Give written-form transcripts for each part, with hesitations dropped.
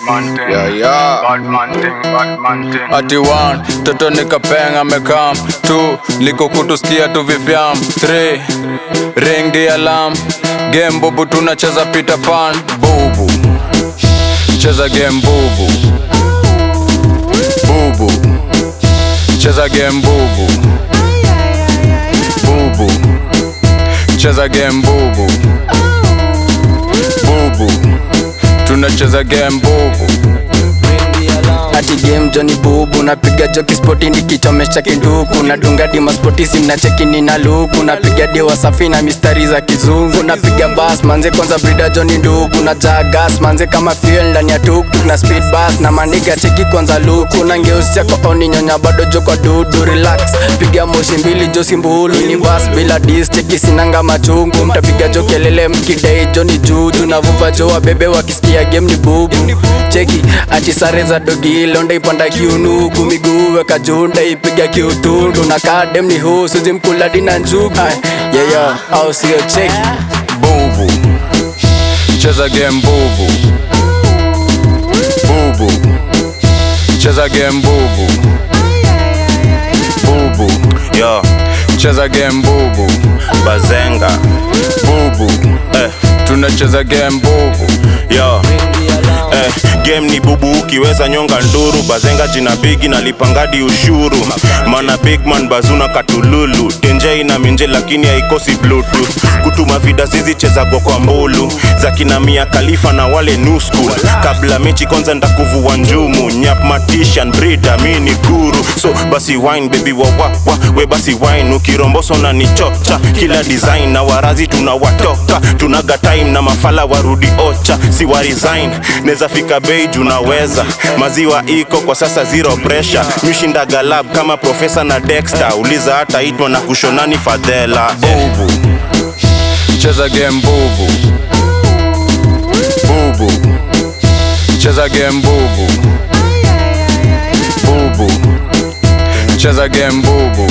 Batman thing. Yeah. Batman thing, Batman thing. Ati 1, toto nikapenga mekam 2, liko kutusikia tu vifyam 3, ring the alarm. Game bubu tunacheza Peter Pan. Bubu cheza game bubu. Bubu cheza game bubu. Bubu cheza game bubu. Bubu tunacheza game bubu. Ati game Johnny bubu. Napiga joki sporti nikichomesha kinduku. Nadunga dima sporti simna cheki nina luku. Napiga diwa safi na mistari za kizungu. Napiga bass manze kwanza brida Johnny nduku. Na gas manze kama fuel ndani ya tuk-tuk. Na speed bass na maniga cheki kwanza luku. Na ngeusi yako oni nyonya bado joko dudu. Relax piga moshi mbili josi mbulu. Ni bass bila dis cheki sinanga machungu. Mtapiga joki elele mkidai Johnny juju. Na vuva joa bebe wakisikia game ni bubu. Cheki ati sare za dogi londa ipanda kiunuku. Miguu weka junda ipiga kiutundu. Na kadem ni husu zimkula dina njugu. Yeah au siyo cheki. Bubu cheza game bubu. Bubu cheza game bubu. Bubu Yo, cheza game bubu. Bazenga. Bubu tunacheza game bubu. Yo, game ni bubu ukiweza nyonga nduru. Bazenga jina bigi na lipangadi ushuru. Mana big man bazuna katululu. Tenje ina minje lakini haikosi bluetooth. Kutuma vida zizi cheza kwa mbulu. Za kina Mia Khalifa na wale new school. Kabla mechi kwanza ndakuvuwa njumu. Nyap matishan breeder mini guru. So basi wine baby wa we basi wine. Ukiromboso na nichocha. Kila design na warazi tunawatoka. Tunaga time na mafala warudi ocha. Si wa resign neza fika bei junaweza. Maziwa iko kwa sasa zero pressure. Mishinda galab kama Professor na Dexter. Uliza hata itwa na kushonani fadhela. Bubu cheza game bubu. Bubu cheza game bubu. Bubu cheza game bubu.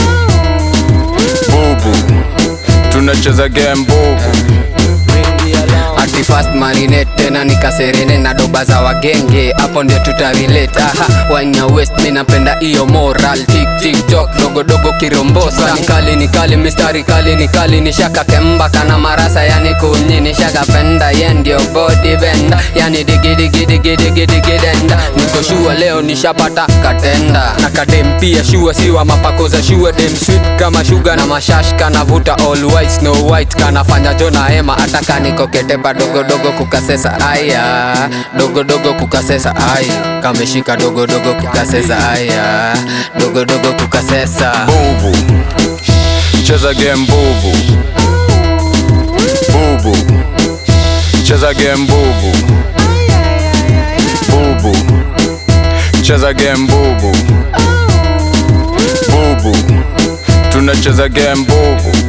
Bubu tunacheza game bubu. Ati fast marinate tena nikaserene na doba za wagenge. Hapo ndio tutarelate. Wanya west minapenda iyo moral. Tik tok dogo dogo kirombosa. Nikali mistari kali nikali. Nishaka kemba kana marasa yani kunyi. Nishaka penda yendio body benda. Yani digi denda. Niko shua leo nishapata katenda. Na kadem pia shua siwa mapako za shua. Dem sweet kama sugar na mashash kana vuta all white snow white. Kana fanya jona hema ataka niko ketepa dogo kukasesa aya. Dogo kukasesa aya. Kameshika dogo kukasesa aya. Dogo kukasesa. Bubu cheza game bubu. Bubu cheza game bubu. Bubu cheza game bubu. Bubu tunacheza game bubu.